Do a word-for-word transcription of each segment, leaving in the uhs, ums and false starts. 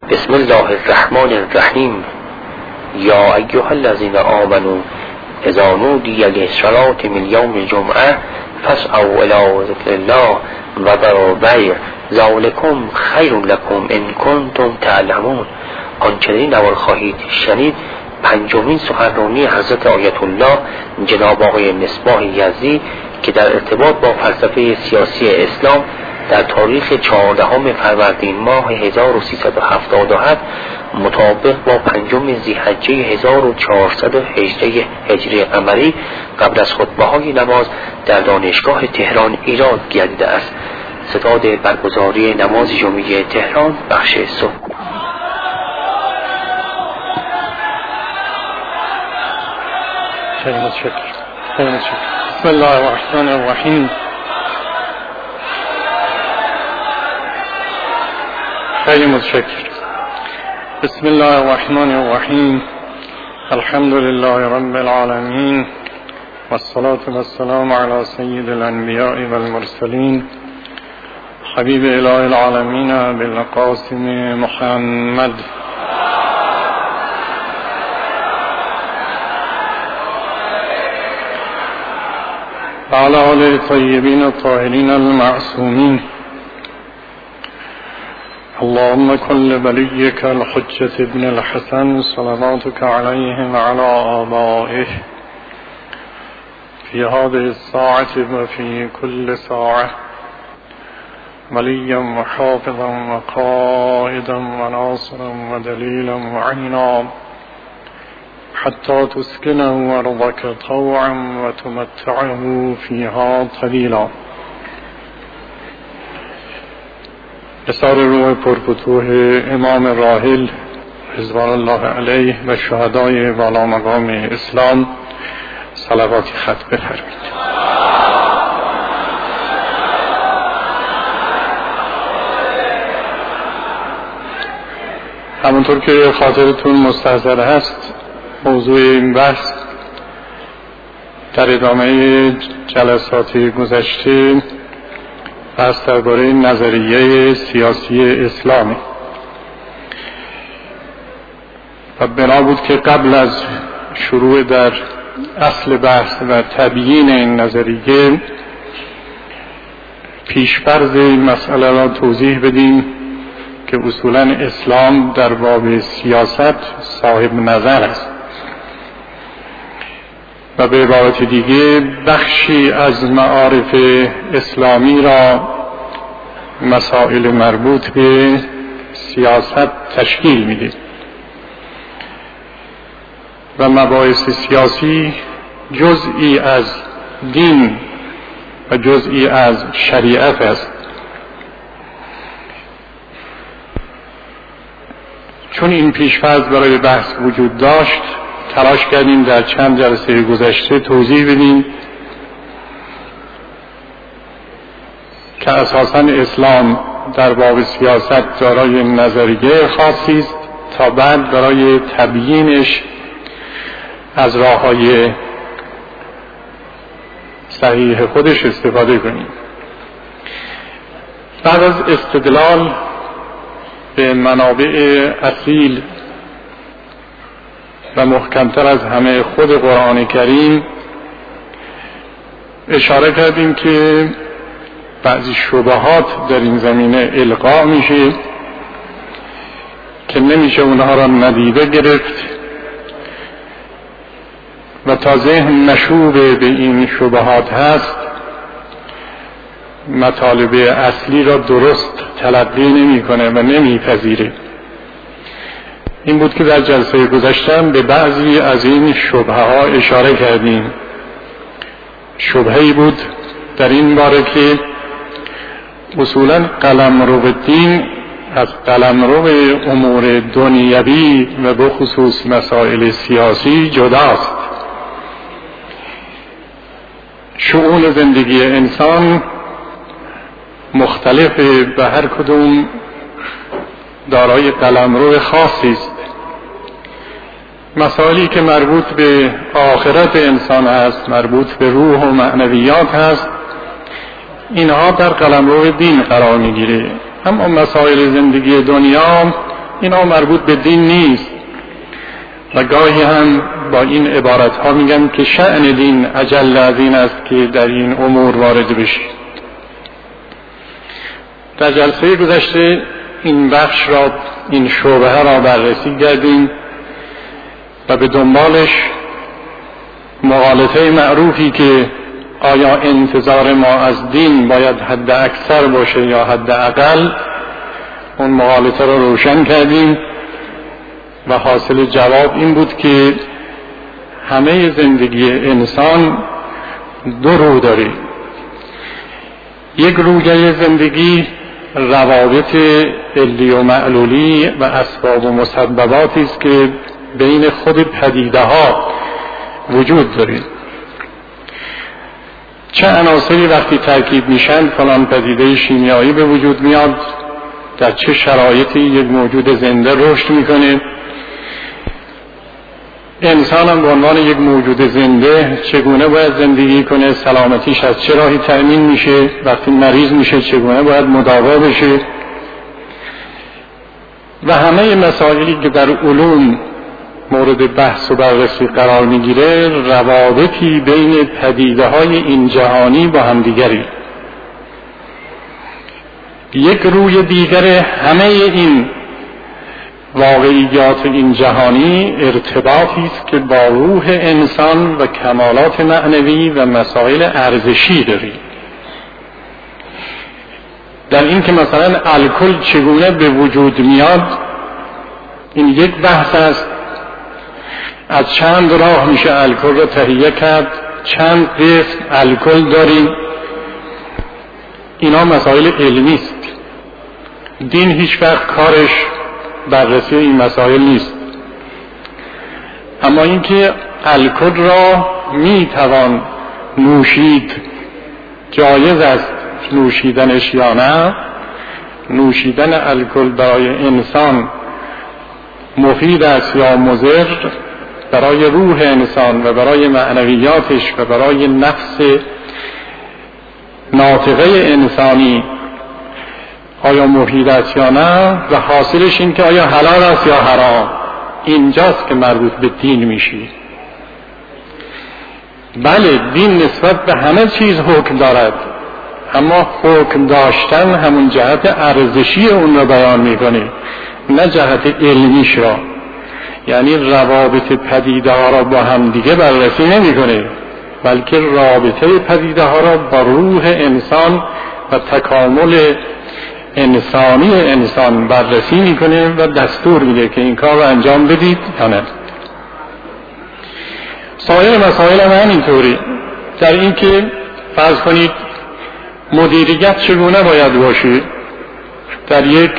بسم الله الرحمن الرحیم. یا ایها الذین آمنوا اذا نودی للصلاة من یوم الجمعة فاسعوا الی ذکر الله و ذروا البیع ذلکم خیر لکم ان کنتم تعلمون. آنچه این اول خواهید شنید پنجمین سخنرانی حضرت آیت الله جناب آقای مصباح یزدی که در ارتباط با فلسفه سیاسی اسلام در تاریخ چهاردهم فروردین ماه هزار و سیصد و هفتاد و هفت مطابق با پنجم ذی‌حجه هزار و چهارصد و هجده هجری قمری قبل از خطبه های نماز در دانشگاه تهران ایراد گردیده است. ستاد برگزاری نماز جمعه تهران بخش صبح. خیلی متشکرم. خیلی متشکرم. بسم الله الرحمن الرحیم. خیلی متشکرم. بسم الله الرحمن الرحیم. الحمد لله رب العالمین والصلاة والسلام علی سید الانبیاء والمرسلین حبیب اله العالمین بالقاسم محمد وعلى آله الطيبين الطاهرين المعصومين. اللهم كن لوليك الحجة ابن الحسن صلواتك عليه وعلى آبائه في هذه الساعة وفي كل ساعة وليا وحافظا وقائدا وناصرا ودليلا وعينا حتى تسكنه أرضك طوعا وتمتعه فيها طويلا. اثار روح پرفتوح امام راحل رضوان الله علیه و شهدای والا مقام اسلام صلواتی خط بفرمایید. همونطور که خاطرتون مستحضر هست موضوع این بحث در ادامه جلسات گذشته بحث درباره نظریه سیاسی اسلامی و بنا بود که قبل از شروع در اصل بحث و تبیین این نظریه پیش‌فرض مسئله را توضیح بدیم که اصولاً اسلام در باب سیاست صاحب نظر است و به عبارت دیگه بخشی از معارف اسلامی را مسائل مربوط به سیاست تشکیل میده و مباحث سیاسی جزئی از دین و جزئی از شریعت است. چون این پیش‌فرض برای بحث وجود داشت تلاش کردیم در چند جلسه گذشته توضیح بدیم که اساساً اسلام در باب سیاست دارای نظریه خاصی است تا بعد برای تبیینش از راه‌های صحیح خودش استفاده کنیم. بعد از استدلال به منابع اصیل و محکمتر از همه خود قرآن کریم اشاره کردیم که بعضی شبهات در این زمینه القا میشه که نمیشه اونها را ندیده گرفت و تا ذهن مشوب به این شبهات هست مطالب اصلی را درست تلقی نمی کنه و نمی پذیره. این بود که در جلسه گذشتم به بعضی از این شبهه ها اشاره کردیم. شبهه‌ای بود در این باره که اصولاً قلمرو دین از قلمرو امور دنیوی و به خصوص مسائل سیاسی جداست. شؤون زندگی انسان مختلف و هر کدوم دارای قلمرو خاصی است. مسائلی که مربوط به آخرت انسان است، مربوط به روح و معنویات هست، اینها در قلمرو دین قرار میگیره. اما مسائل زندگی دنیا اینا مربوط به دین نیست و گاهی هم با این عبارت ها میگم که شأن دین اجل از این است که در این امور وارد بشید. در جلسه گذشته این بخش را، این شعبه را بررسی کردیم و به دنبالش مغالطه معروفی که آیا انتظار ما از دین باید حد اکثر باشه یا حد اقل، اون مغالطه را روشن کردیم و حاصل جواب این بود که همه زندگی انسان دو رو داره. یک رویه زندگی روابط علی و معلولی و اسباب و مسبباتی است که بین خود پدیده ها وجود داره. چه عناصری وقتی ترکیب میشن فلان پدیده شیمیایی به وجود میاد، در چه شرایطی یک موجود زنده رشد میکنه، انسان هم به عنوان یک موجود زنده چگونه باید زندگی کنه، سلامتیش از چه راهی تأمین میشه، وقتی مریض میشه چگونه باید مداوا بشه و همه مسائلی که در علوم مورد بحث و بررسی قرار میگیره روابطی بین پدیده های این جهانی با همدیگری. یک روی دیگر همه این واقعیات این جهانی ارتباطی است که با روح انسان و کمالات معنوی و مسائل ارزشی داری. در این که مثلا الکل چگونه به وجود میاد این یک بحث است. از چند راه میشه الکل را تهیه کرد، چند قسم الکل داریم، اینا مسائل علمی است. دین هیچ وقت کارش بررسی این مسائل نیست. اما اینکه الکل را میتوان نوشید، جایز است نوشیدنش یا نه، نوشیدن الکل برای انسان مفید است یا مضر، برای روح انسان و برای معنویاتش و برای نفس ناطقه انسانی آیا مفید است یا نه و حاصلش این که آیا حلال است یا حرام، اینجاست که مربوط به دین میشی. بله دین نسبت به همه چیز حکم دارد، اما حکم داشتن همون جهت ارزشی اون را بیان میکنه، نه جهت علمیش را. یعنی روابط پدیده ها را با هم دیگه بررسی نمیکنه، بلکه رابطه پدیده ها را با روح انسان و تکامل انسانی انسان بررسی میکنه و دستور میده که این کار رو انجام بدید یا نه. سایر مسائل هم همینطوری. در این که فرض کنید مدیریت چگونه باید باشه در یک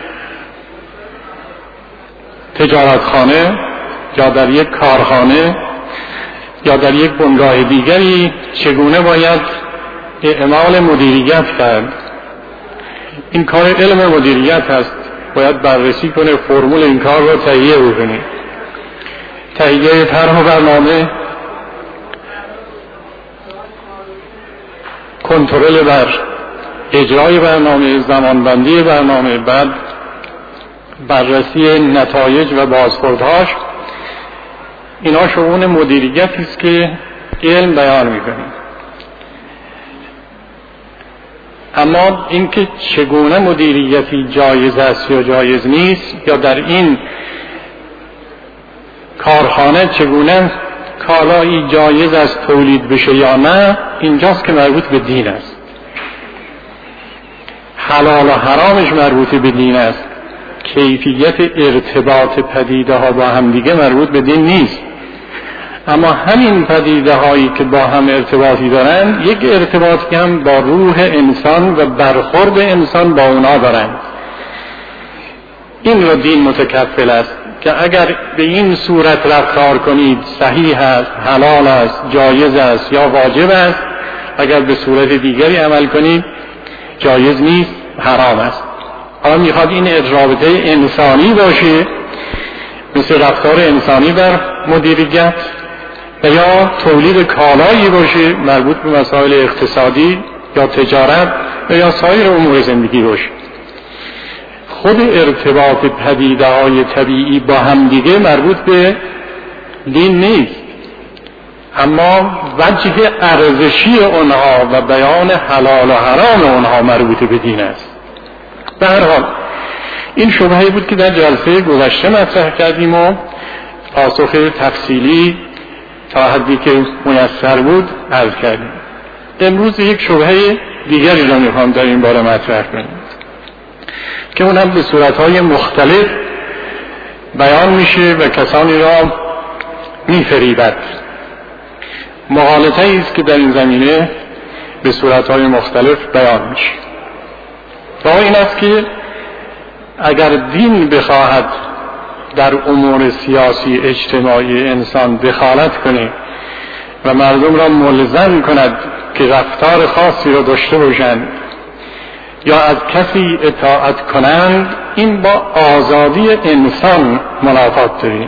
تجارتخانه یا در یک کارخانه یا در یک بنگاه دیگری، چگونه باید اعمال مدیریت کرد. این کار علم مدیریت هست، باید بررسی کنه، فرمول این کار رو تهیه بکنه، تهیه طرح و برنامه، کنترل بر اجرای برنامه، زمانبندی برنامه، بعد بررسی نتایج و بازخوردهاش. اینا شؤون مدیریتی است که علم بیان میکنه. اما اینکه چگونه مدیریتی جایز است یا جایز نیست، یا در این کارخانه چگونه کالایی جایز است تولید بشه یا نه، اینجاست که مربوط به دین است. حلال و حرامش مربوط به دین است. کیفیت ارتباط پدیده ها با هم دیگه مربوط به دین نیست. اما همین پدیده هایی که با هم ارتباطی دارن، یک ارتباطی هم با روح انسان و برخورد انسان با اونا دارن. این را دین متکفل است که اگر به این صورت رفتار کنید صحیح است، حلال است، جایز است یا واجب است، اگر به صورت دیگری عمل کنید جایز نیست، حرام است. حالا میخواد این رابطه انسانی باشه، مثل رفتار انسانی در مدیریت، و یا تولید کالایی باشه مربوط به مسائل اقتصادی یا تجارت و یا سایر امور زندگی باشه. خود ارتباط پدیده های طبیعی با همدیگه مربوط به دین نیست، اما وجه ارزشی اونها و بیان حلال و حرام اونها مربوط به دین است. به هر حال این شبهه‌ای بود که در جلسه گذشته مطرح کردیم و پاسخ تفصیلی تا حدی که میسر بود عرض کردیم. امروز یک شبهه دیگری را میخوام در این باره مطرح کنیم که اون هم به صورتهای مختلف بیان میشه و کسانی را میفریبد. مغالطه‌ای است که در این زمینه به صورتهای مختلف بیان میشه. و این است که اگر دین بخواهد در امور سیاسی اجتماعی انسان دخالت کنه و مردم را ملزم کند که رفتار خاصی را داشته باشند یا از کسی اطاعت کنند، این با آزادی انسان منافات دارد.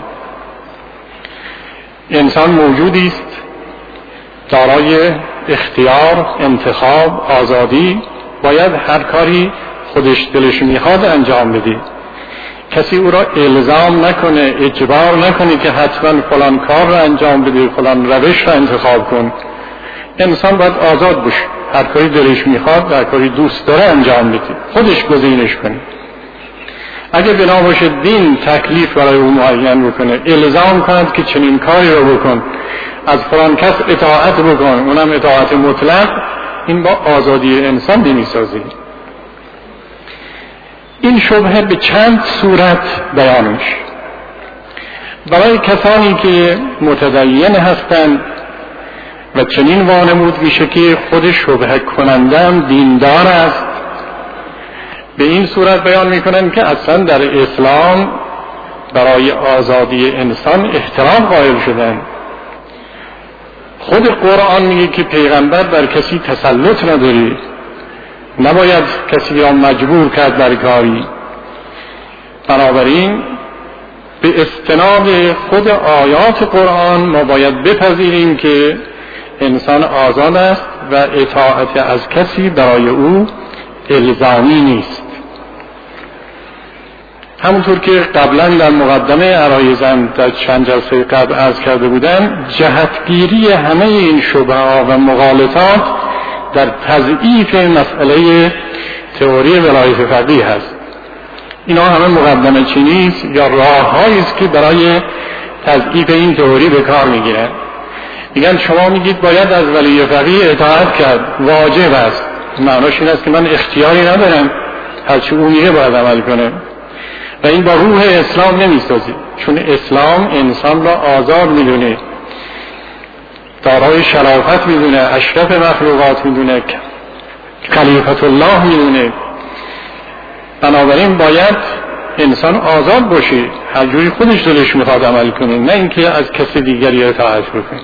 انسان موجودی است دارای اختیار، انتخاب، آزادی، باید هر کاری خودش دلش میخواد انجام بده. کسی او را الزام نکنه، اجبار نکنه که حتما فلان کار را انجام بده، فلان روش را انتخاب کن. انسان باید آزاد باشه، هر کاری دلش میخواد، هر کاری دوست داره انجام بده، خودش گزینش کنه. اگه بنا باشه دین تکلیف برای او معین بکنه، الزام کند که چنین کاری را بکن، از فلان کس اطاعت بکن، اونم اطاعت مطلق، این با آزادی انسان نمیسازه. این شبهه به چند صورت بیان میشه. برای کسانی که متدین هستند و چنین وانمود میشه که خود شبهه کنندم دیندار است، به این صورت بیان میکنن که اصلا در اسلام برای آزادی انسان احترام قائل شدن. خود قرآن میگه که پیغمبر بر کسی تسلط نداری، نباید کسی را مجبور کرد بر کاری. بنابراین به استناد خود آیات قرآن ما باید بپذیریم که انسان آزاد است و اطاعت از کسی برای او الزامی نیست. همونطور که قبلا در مقدمه عرایزم در چند جلسه قبل عرض کرده بودم، جهتگیری همه این شبهات و مغالطات در تضعیف مسئله تئوری ولایت فقیه هست. اینا همه مقدمه چینی است یا راه‌هایی است که برای تضعیف این تئوری به کار میگیرن. میگن شما میگید باید از ولی فقیه اطاعت کرد، واجب است. معناش این است که من اختیاری ندارم، هرچی او میگه باید عمل کنم. و این با روح اسلام نمیسازه، چون اسلام انسان را آزاد میدونه، دارای شرافت میدونه، اشرف مخلوقات میدونه، خلیفت الله میدونه. بنابراین باید انسان آزاد باشه، هر جوری خودش دلش میخواد عمل کنه، نه اینکه از کسی دیگری اطاعت بکنه.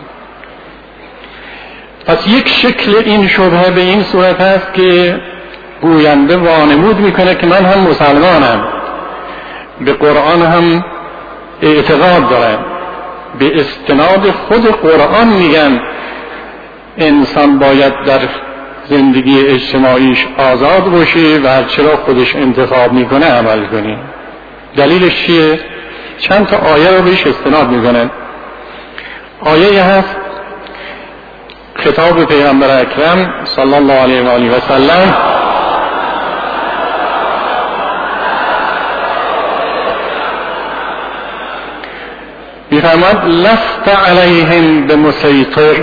پس یک شکل این شبهه به این صورت است که گوینده وانمود میکنه که من هم مسلمانم، به قرآن هم اعتقاد دارم، به استناد خود قرآن میگن انسان باید در زندگی اجتماعیش آزاد باشه و هر چرا خودش انتخاب میکنه عمل کنه. دلیلش چیه؟ چند تا آیه رو بهش استناد میکنن. آیه هست خطاب پیغمبر اکرم صلی الله علیه و آله و سلم میفرماد لست علیهم بمسیطر،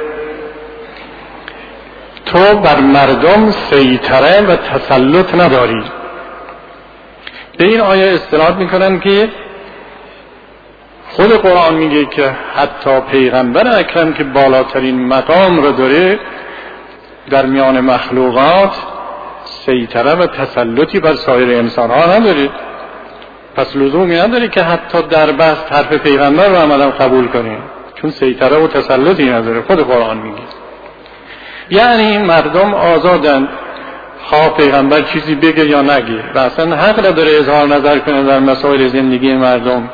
تو بر مردم سیطره و تسلط نداری. به این آیه استناد میکنن که خود قرآن میگه که حتی پیغمبر اکرم که بالاترین مقام رو داره در میان مخلوقات سیطره و تسلطی بر سایر انسان ها نداره. پس لزومی نداره که حتی در بحث حرف پیغمبر رو عملا قبول کنیم، چون سیطره و تسلطی نداره. خود قرآن میگه یعنی مردم آزادن، خواه پیغمبر چیزی بگه یا نگه، و اصلا حق نداره اظهار نظر کنه در مسائل زندگی مردم.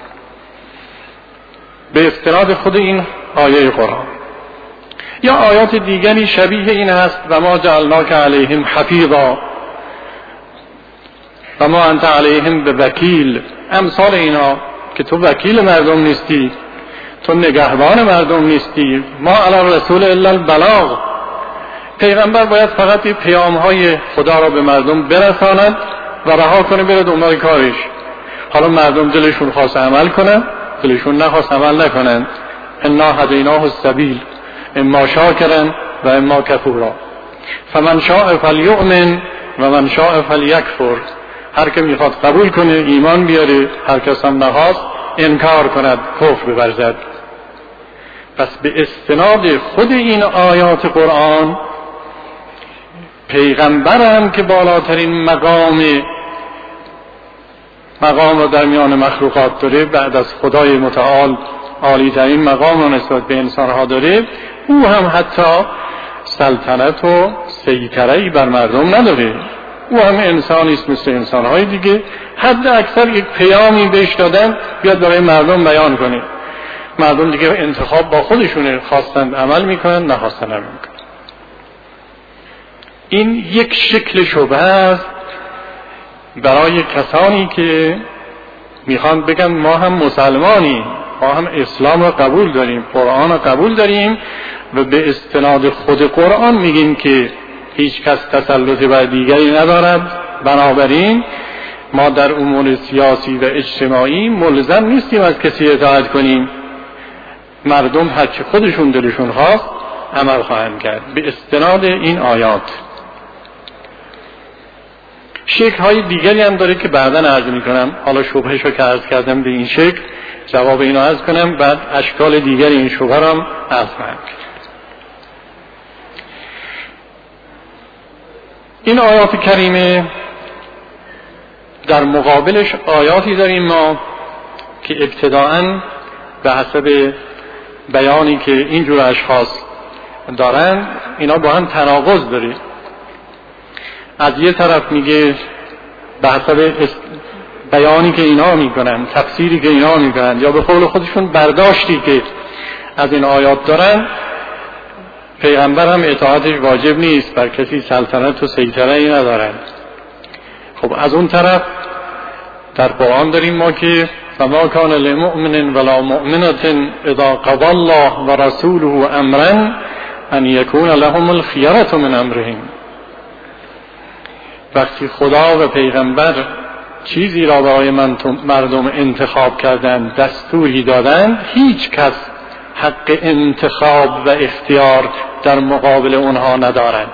به استناد خود این آیه قرآن. یا آیات دیگری شبیه این هست و ما جعلناک علیهم حفیظا، و ما انت علیهم به وکیل، امثال اینا که تو وکیل مردم نیستی، تو نگهبان مردم نیستی. ما علی الرسول الا البلاغ، پیغمبر باید فقط پیام های خدا را به مردم برساند و رها کنه بره دنبال کارش. حالا مردم دلشون خواست عمل کنن، دلشون نخواست عمل نکنن. انا هدیناه السبیل اما شاکرا و اما کفورا فمن شاء فلیؤمن و من شاء فلیکفر. هر که میخواد قبول کنه ایمان بیاره، هر کس هم نخواست انکار کند کفر بورزد. پس به استناد خود این آیات قرآن، پیغمبرم که بالاترین مقام مقام رو در میان مخلوقات داره، بعد از خدای متعال عالی ترین مقام رو نسبت به انسانها داره، او هم حتی سلطنت و سیطره‌ای بر مردم نداره. او هم انسانی است مثل انسانهای دیگه، حد اکثر یک پیامی بهش دادن بیاد برای مردم بیان کنه. مردم دیگه انتخاب با خودشونه، خواستند عمل میکنن، نخواستن عمل میکنن. این یک شکل شبهه است برای کسانی که میخوان بگن ما هم مسلمانیم، ما هم اسلام رو قبول داریم، قرآن رو قبول داریم و به استناد خود قرآن میگیم که هیچ کس تسلط بر دیگری ندارد، بنابراین ما در امور سیاسی و اجتماعی ملزم نیستیم از کسی اطاعت کنیم، مردم هرچی خودشون دلشون خواست عمل خواهند کرد. به استناد این آیات شکل های دیگری هم داره که بعداً عرض میکنم. حالا شبهش رو که عرض کردم به این شکل، جواب اینو عرض کنم، بعد اشکال دیگری این شبهه رو هم عرض کنم. این آیات کریمه در مقابلش آیاتی داریم ما که ابتداءً به حسب بیانی که اینجور اشخاص دارن اینا با هم تناقض داره. از یه طرف میگه به حسب بیانی که اینا میکنن، تفسیری که اینا میکنن، یا به قول خودشون برداشتی که از این آیات دارن، پیغمبر هم اطاعتش واجب نیست، بر کسی سلطنت و سیطره ای ندارن. خب از اون طرف در قرآن داریم ما که فما کان لمؤمن ولا مؤمنة اذا قضى الله ورسوله امرا ان یکون لهم الخیرة من امرهم. وقتی خدا و پیغمبر چیزی را برای مردم انتخاب کردند، دستوری دادند، هیچ کس حق انتخاب و اختیار در مقابل اونها ندارند.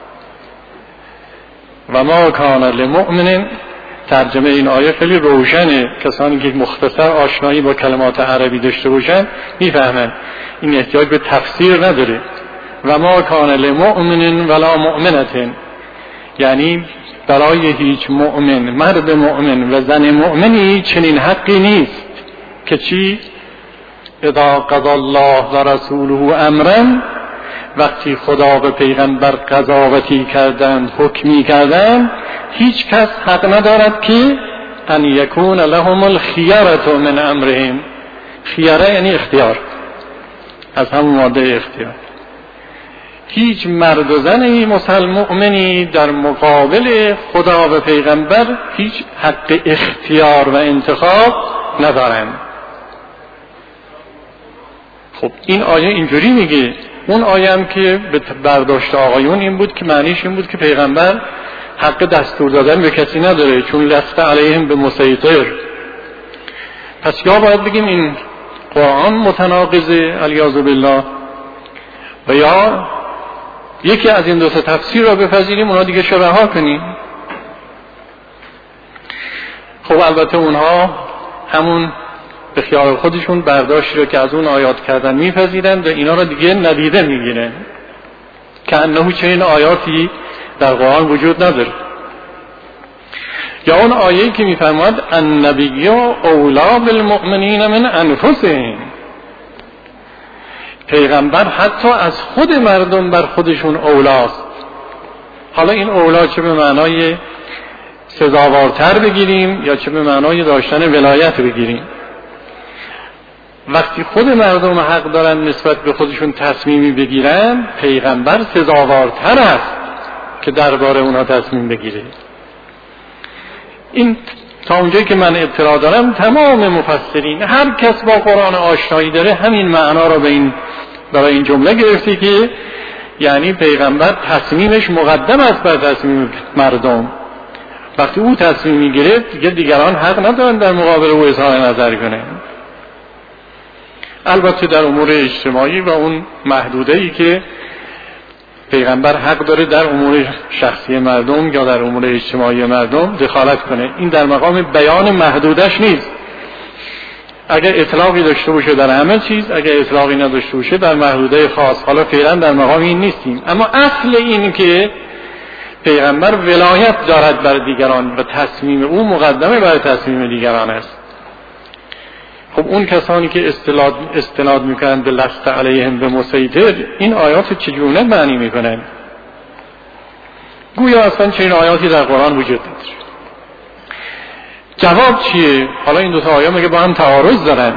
و ما کان لمؤمن، ترجمه این آیه خیلی روشنه، کسانی که مختصر آشنایی با کلمات عربی داشته باشن میفهمن، این احتیاج به تفسیر نداره. و ما کان لمؤمن ولا مؤمنة، یعنی برای هیچ مؤمن، مرد مؤمن و زن مؤمنی چنین حقی نیست که چی؟ اذا قضى الله و رسوله امرا، وقتی خدا و پیغمبر قضاوتی کردند، حکمی کردند، هیچ کس حق ندارد که ان یکون لهم الخیرة من امرهم. خیره یعنی اختیار، از همون ماده اختیار. هیچ مرد و زنی مسلم مؤمنی در مقابل خدا و پیغمبر هیچ حق اختیار و انتخاب ندارند. خب این آیه اینجوری میگه. اون آیه هم که به برداشت آقایون این بود که معنیش این بود که پیغمبر حق دستور دادن به کسی نداره، چون لست علیهم به مسیطر. پس یا باید بگیم این قرآن متناقضه علیاذ بالله، و یا یکی از این دو تا تفسیر را بپذیریم، اونا دیگه شبهه ها کنیم. خب البته اونها همون به خیال خودشون برداشتی رو که از اون آیات کردن میپذیرند و اینا رو دیگه ندیده میگیرن که انه چنین آیاتی در قرآن وجود نداره. یا اون آیه‌ای که میفرماد النبی اولی بالمؤمنین من انفسهم، پیغمبر حتی از خود مردم بر خودشون اولاست. حالا این اولا چه به معنای سزاوارتر بگیریم یا چه به معنای داشتن ولایت بگیریم، وقتی خود مردم حق دارن نسبت به خودشون تصمیمی بگیرن، پیغمبر سزاوارتر است که درباره اونها تصمیم بگیره. این تا اونجایی که من اطلاع دارم تمام مفسرین، هر کس با قرآن آشنایی داره همین معنا رو به این برای این جمله گرفته که یعنی پیغمبر تصمیمش مقدم است بر تصمیم مردم. وقتی او تصمیم میگیره دیگه دیگران حق ندارن در مقابل او اظهار نظر کنه. البته در امور اجتماعی و اون محدوده‌ای که پیغمبر حق داره در امور شخصی مردم یا در امور اجتماعی مردم دخالت کنه، این در مقام بیان محدودش نیست. اگر اطلاقی داشته باشه در همه چیز، اگر اطلاقی نداشته باشه در محدوده خاص. حالا فعلا در مقام این نیستیم، اما اصل این که پیغمبر ولایت دارد بر دیگران و تصمیم او مقدمه بر تصمیم دیگران است. خب اون کسانی که استناد استناد میکنند به لست علیهم به مسیطر، این آیات چگونه معنی میکنند؟ گویا اصلا چنین آیاتی در قرآن وجود نداره. جواب چیه؟ حالا این دو تا آیه میگه با هم تعارض دارن.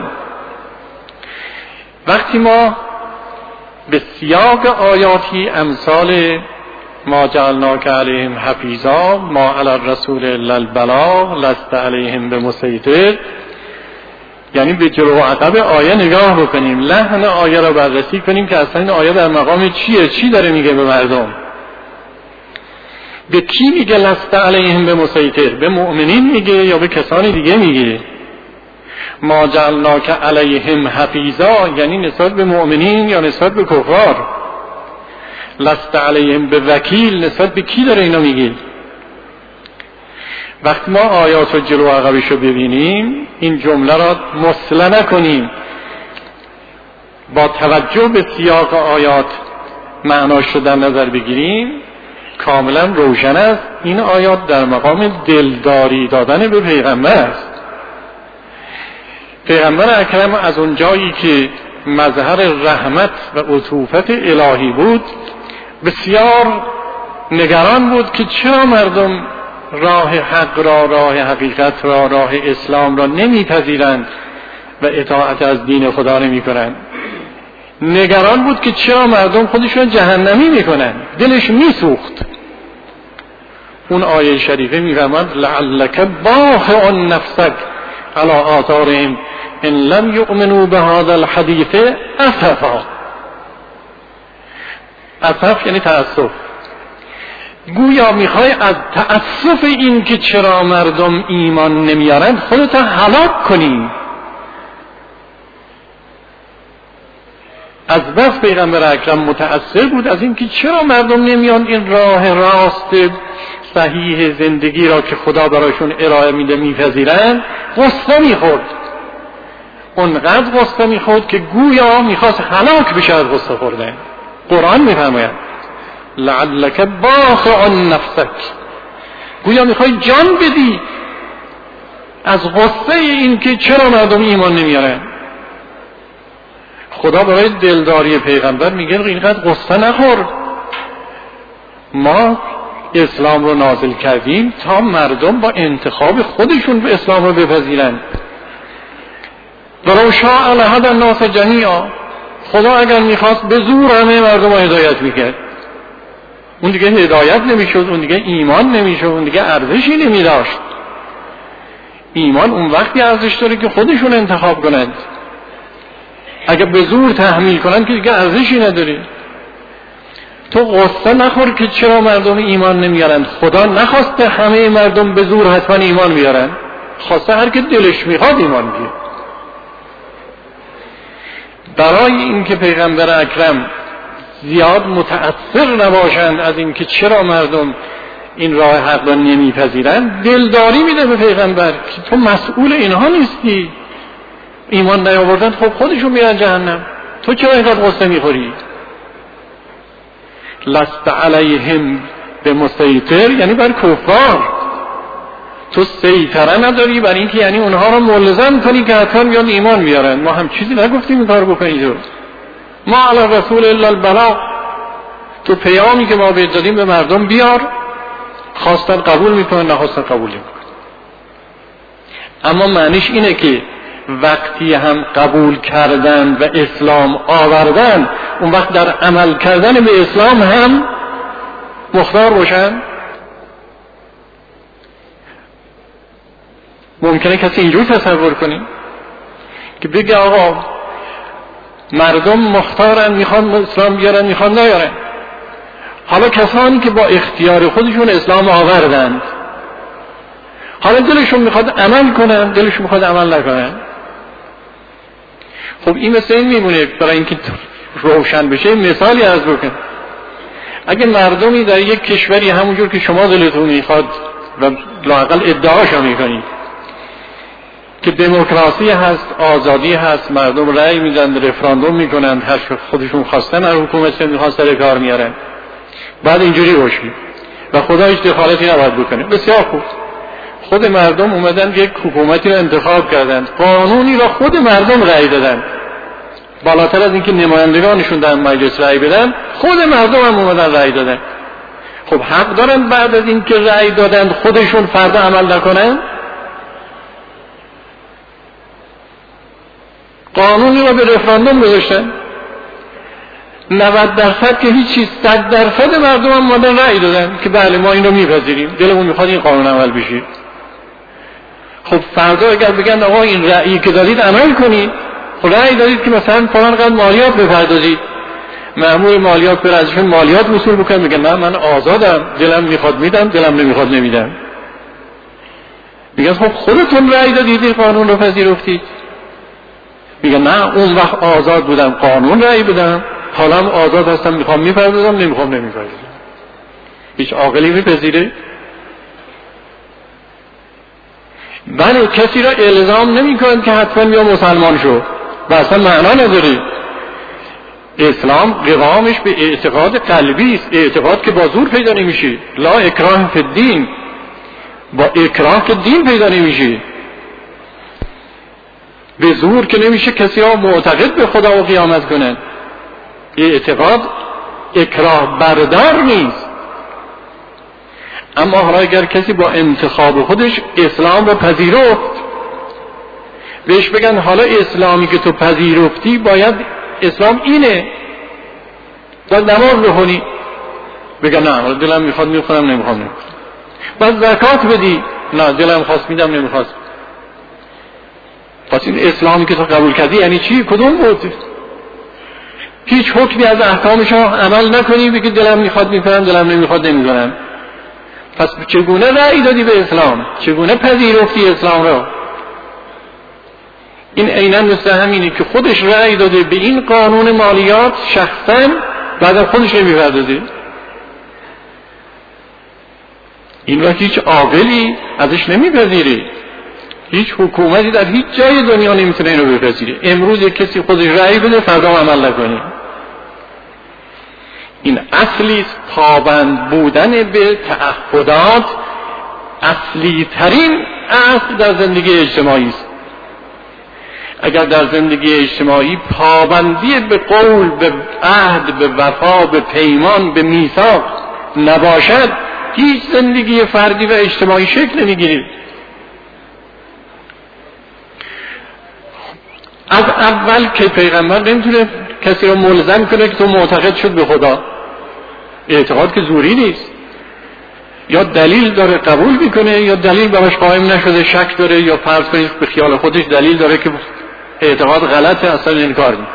وقتی ما به سیاق آیاتی امثال ما جعلناک علیهم حفیظا، ما علی الرسول الا البلاغ، لست علیهم بمسیطر، یعنی به جلو و عقب آیه نگاه بکنیم، لحن آیه را بررسی کنیم که اصلا این آیه در مقام چیه، چی داره میگه به مردم، به کی میگه لست علیهم بمسیطر، به مؤمنین میگه یا به کسانی دیگه میگه؟ ما جعلناک علیهم حفیظا یعنی نسبت به مؤمنین یا نسبت به کفار؟ لست علیهم به وکیل نسبت به کی داره اینا میگه؟ وقتی ما آیات و جلو و عقبش رو ببینیم، این جمله را مصلح نکنیم، با توجه به سیاق آیات معناش رو در نظر بگیریم، کاملا روشن است این آیات در مقام دلداری دادن به پیغمبر است. پیغمبر اکرم از اون جایی که مظهر رحمت و عطوفت الهی بود، بسیار نگران بود که چرا مردم راه حق را، راه حقیقت را، راه اسلام را نمیپذیرند و اطاعت از دین خدا نمی کنند. نگران بود که چرا مردم خودشون جهنمی میکنن، دلش میسوخت. اون آیه شریفه میفرماد لعلک باخع نفسک علی آثارهم ان لم یؤمنوا بهذا الحدیث اسفا. اسف یعنی تأسف. گویا میخوای از تأسف این که چرا مردم ایمان نمیارند خودت هلاک کنی. از بس پیغمبر اکرم متأثر بود از این که چرا مردم نمیان این راه راست صحیح زندگی را که خدا برایشون ارائه میده میپذیرند. غصه میخورد، اونقدر غصه میخورد که گویا میخواست هلاک بشه از غصه خوردن. قرآن میفرماید لعلک باخع نفسک، گویا میخوای جان بدی از غصه این که چرا مردم ایمان نمیارن. خدا برای دلداری پیغمبر میگه اینقدر غصه نخور، ما اسلام رو نازل کردیم تا مردم با انتخاب خودشون به اسلام رو بپذیرن. ولو شاء لهدی الناس جمیعا، خدا اگر میخواست به زور همه مردم رو هدایت میکرد. اون دیگه هدایت نمیشد، اون دیگه ایمان نمیشد، اون دیگه ارزشی نمیداشت. ایمان اون وقتی ارزش داره که خودشون انتخاب کنند. اگر به زور تحمیل کنند که دیگه ارزشی نداره. تو غصه نخور که چرا مردم ایمان نمیارند. خدا نخواسته همه مردم به زور حتما ایمان بیارن، خواسته هر که دلش میخواد ایمان بیاره. برای اینکه پیغمبر اکرم زیاد متأثر نباشند از اینکه چرا مردم این راه حق را نمیپذیرند، دلداری میده به پیغمبر که تو مسئول اینها نیستی. ایمان نیاوردن خب خودشون میرن جهنم، تو چرا اینقدر غصه میخوری؟ لست علیهم بمسیطر یعنی بر کفار، تو سیطره نداری بر اینکه یعنی اونها رو ملزم کنی که حتما بیان ایمان بیارن. ما هم چیزی نگفتیم این کار بکنید. ما علی رسول الا البلاغ، تو پیامی که ما بهت دادیم به مردم بیار، خواستن قبول میکنن، نخواستن قبول نمیکنن. اما معنیش اینه که وقتی هم قبول کردن و اسلام آوردن، اون وقت در عمل کردن به اسلام هم مختار باشن. ممکنه کسی اینجور تصور کنه که بگه آقا مردم مختارن، میخوان اسلام بیارن میخوان نیارن. حالا کسانی که با اختیار خودشون اسلام آوردند، حالا دلشون میخواد عمل کنن، دلشون میخواد عمل نکنن. خب این مثل این میمونه. برای اینکه روشن بشه مثالی عرض بکن. اگه مردمی در یک کشوری همونجور که شما دلتون میخواد و لااقل ادعاشو میکنید که دموکراسی هست، آزادی هست، مردم رأی میدن، رفراندوم میکنن، هر خودشون خواستن هر حکومتی میخوان سر کار میارن، بعد اینجوری باشه و خدا هیچ دخالتی نباید بکنه. بسیار خوب، خود مردم اومدن یک حکومتی رو انتخاب کردند، قانونی را خود مردم رأی دادن، بالاتر از اینکه نمایندگانشون در مجلس رأی بدن، خود مردم هم اومدن رأی دادن. خب حق دارن بعد از اینکه رأی دادن خودشون فردا عمل نکنن؟ قانونی را به رفراندوم گذاشتن، نود درصد که هیچی، صد درصد مردم هم اومدن رأی دادن که بله ما این رو میپذیریم، دلمون میخواد این قانون عمل بشه. خب فردا اگر بگن آقا این رأیی که دادید عمل کنید، خب رأی دادید که مثلا فلان قدر مالیات بپردازید، مأمور مالیات بر ازشون مالیات وصول بکنه، میگن نه من آزادم، دلم میخواد میدم، دلم نمیخواد نمیدم. میگن خب خودتون رأی دادید این قانون رو پذیرفتید. میگن نه اون وقت آزاد بودم، قانون رأی بدم، حالا هم آزاد هستم، میخوام میپردازم، نمیخوام نمیپردازم. هیچ عاقلی میپذیره؟ بله، کسی را الزام نمیکنند که حتما یا مسلمان شو و اصلا معنا نداره. اسلام قوامش به اعتقاد قلبی است، اعتقاد که با زور پیدا نمیشه. لا اکراه فی الدین، با اکراه که دین پیدا نمیشه، به زور که نمیشه کسی ها معتقد به خدا و قیامت کنند. اعتقاد اکراه بردار نیست. اما حالا اگر کسی با انتخاب خودش اسلام رو پذیرفت، بهش بگن حالا اسلامی که تو پذیرفتی باید اسلام اینه، باید نماز بخونی، بگن نه حالا دلم میخواد میخونم، نمیخوام نمیخونم. باید زکات بدی، نه دلم خواست میدم، نمیخواست. پس این اسلامی که تو قبول کردی یعنی چی؟ کدوم بود؟ هیچ حکمی از احکامش عمل نکنی، بگی دلم میخواد میکنم، دلم نمیخواد نمیکنم. پس چگونه رأی دادی به اسلام؟ چگونه پذیرفتی اسلام را؟ این عیناً مثل همینه که خودش رأی داده به این قانون مالیات شخصاً، بعد خودش نمیپردازه. این را هیچ عاقلی ازش نمیپذیره. هیچ حکومتی در هیچ جای دنیا نمیتونه اینو بپذیره. امروز یک کسی خودش رأی بده، فردا عمل نکنه. این اصلی پابند بودن به تعهدات اصلی ترین اصل در زندگی اجتماعی است. اگر در زندگی اجتماعی پابندی به قول، به عهد، به وفا، به پیمان، به میثاق نباشد، هیچ زندگی فردی و اجتماعی شکل نمیگیرد. از اول که پیغمبر نمیتونه کسی رو ملزم کنه که تو معتقد شد به خدا. اعتقاد که زوری نیست، یا دلیل داره قبول میکنه، یا دلیل براش قائم نشده شک داره، یا فرض کنید به خیال خودش دلیل داره که اعتقاد غلطه، اصلا انکار میکنه.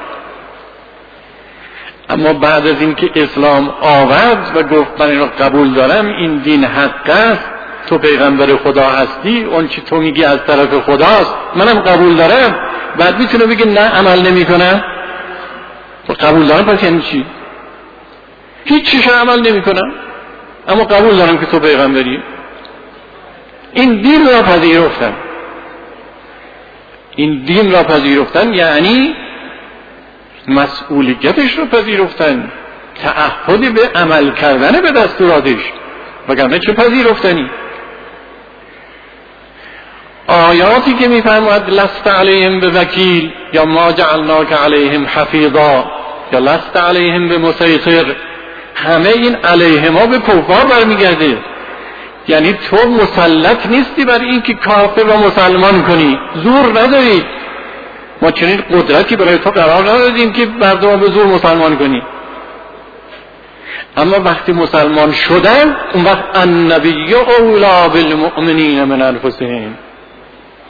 اما بعد از اینکه اسلام آورد و گفت من اینو قبول دارم، این دین حق است، تو پیغمبر خدا هستی، اون چی تو میگی از طرف خداست، منم قبول دارم، بعد میتونه بگه نه عمل نمیکنم. قبول دارم پس یعنی چی؟ هیچ چیش عمل نمیکنم، اما قبول دارم که تو پیغمبری. این دین را پذیرفتن. این دین را پذیرفتن یعنی مسئولیتش را پذیرفتن، تعهد به عمل کردن به دستوراتش، وگرنه چه پذیرفتنی؟ آیاتی که میفرماید لست علیهم بوکیل، یا ما جعلناک علیهم حفیظا، یا لست علیهم بمسیطر، همه این علیهم ها به کفار برمیگرده. یعنی تو مسلط نیستی بر این که کافر را مسلمان کنی، زور نداری. ما چنین قدرتی برای تو قرار ندادیم که مردم به زور مسلمان کنی. اما وقتی مسلمان شدن، اون وقت النبی اولی بالمؤمنین من انفسهم،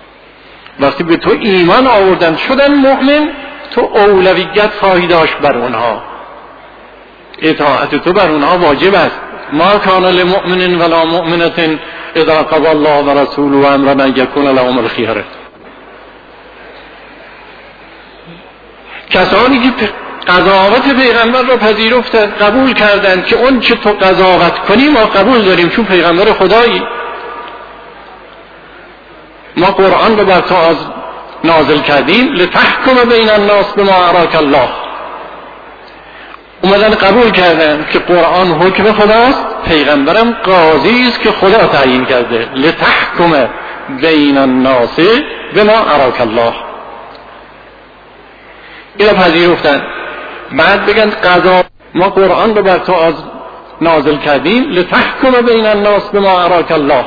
وقتی به تو ایمان آوردن شدن مؤمن، تو اولویت خواهی داشت بر اونها، اطاعت تو بر اونها واجب است. ما کان لمؤمن ولا مؤمنة اذا قضى الله ورسوله امرا ان یکون لهم الخیرة. کسانی که قضاوت پیغمبر را پذیرفتند، قبول کردند که اون چه تو قضاوت کنی ما قبول داریم چون پیغمبر خدایی، ما قرآن رو بر تو نازل کردیم لتحکم بین الناس بما اراک الله، اومدن قبول کردن که قرآن حکم خداست، پیغمبرم قاضی است که خدا تعیین کرده، لتحکم بین الناس بما اراک الله، اینو پذیرفتن. بعد بگن قضا ما قرآن رو بر تو نازل کردیم لتحکم بین الناس بما اراک الله،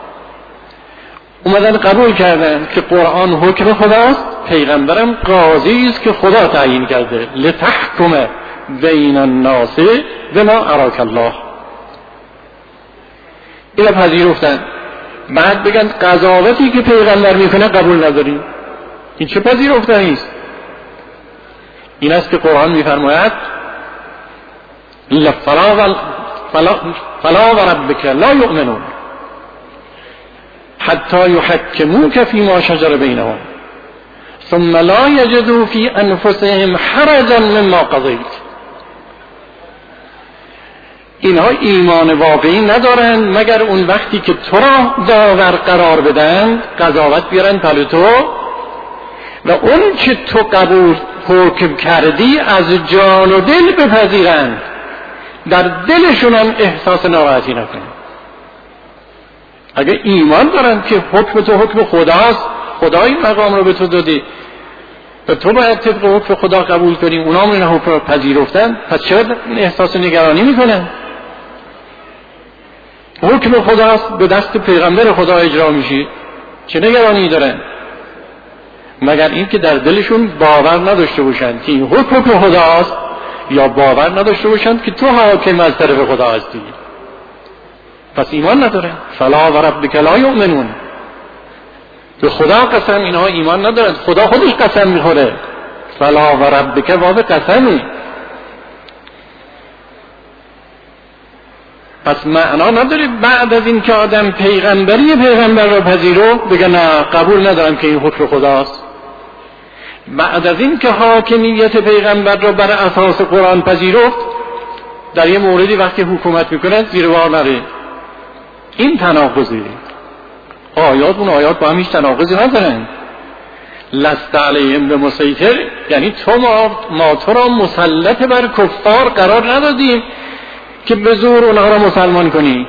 اومدن قبول کردن که قرآن حکم خداست، پیغمبرم قاضی است که خدا تعیین کرده، لتحکم بین الناس بما اراک الله، اینو پذیرفتن. بعد بگن قضاوتی که پیغمبر میکنه قبول نداریم. این چه پذیرفتنی است؟ این است که قرآن میفرماید فلا فلا وربک لا یؤمنون حتی یحکموک فیما شجر بینهم ثم لا یجدوا فی انفسهم حرجا مما قضیت. اینها ایمان واقعی ندارند مگر اون وقتی که تو را داور قرار بدن، قضاوت بیارن پلو تو و اون که تو قبول حکم کردی از جان و دل بپذیرند، در دلشون هم احساس ناراحتی نکنن. اگه ایمان دارن که حکم تو حکم خداست، خدا این مقام رو به تو دادی و تو باید طبق حکم خدا قبول کنی، اونا هم این حکم رو پذیرفتن، پس چرا احساس نگرانی میکنن؟ حکم خداست، به دست پیغمبر خدا اجرا میشه، چه نگرانی دارن؟ مگر این که در دلشون باور نداشته باشند که این حکم خداست، یا باور نداشته باشند که تو حاکم از طرف خدا هستی، پس ایمان ندارن. فلا وربک لا یؤمنون، به خدا قسم اینها ایمان ندارند، خدا خودش قسم میخوره. فلا وربک واو قسمی، پس معنا نداره بعد از این که آدم پیغمبری پیغمبر رو پذیرو بگه نه قبول ندارم که این حکم خداست. بعد از این که حاکمیت پیغمبر رو بر اساس قرآن پذیرفت، در یه موردی وقتی حکومت میکنه زیر بار نره. این تناقضی، آیات اون آیات با هم هیچ تناقضی ندارن. لست علیهم بمسیطر، یعنی تو ما, ما تو را مسلط بر کفار قرار ندادیم که به زور اونها را مسلمان کنی.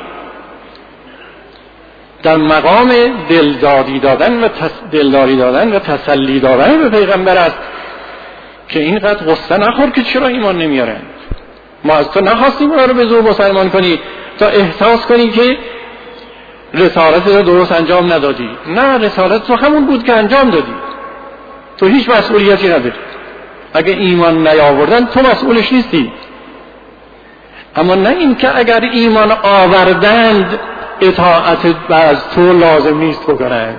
در مقام دلداری دادن و تس... دلداری دادن و تسلی دادن به پیغمبر است که اینقدر غصه نخور که چرا ایمان نمیارن. ما از تو نخواستیم اونها رو به زور مسلمان کنی تا احساس کنی که رسالت رو درست انجام ندادی. نه، رسالت تو همون بود که انجام دادی، تو هیچ مسئولیتی نداری. اگه ایمان نیاوردن تو مسئولش نیستی. اما نه این که اگر ایمان آوردند اطاعت از تو لازم نیست بکنند.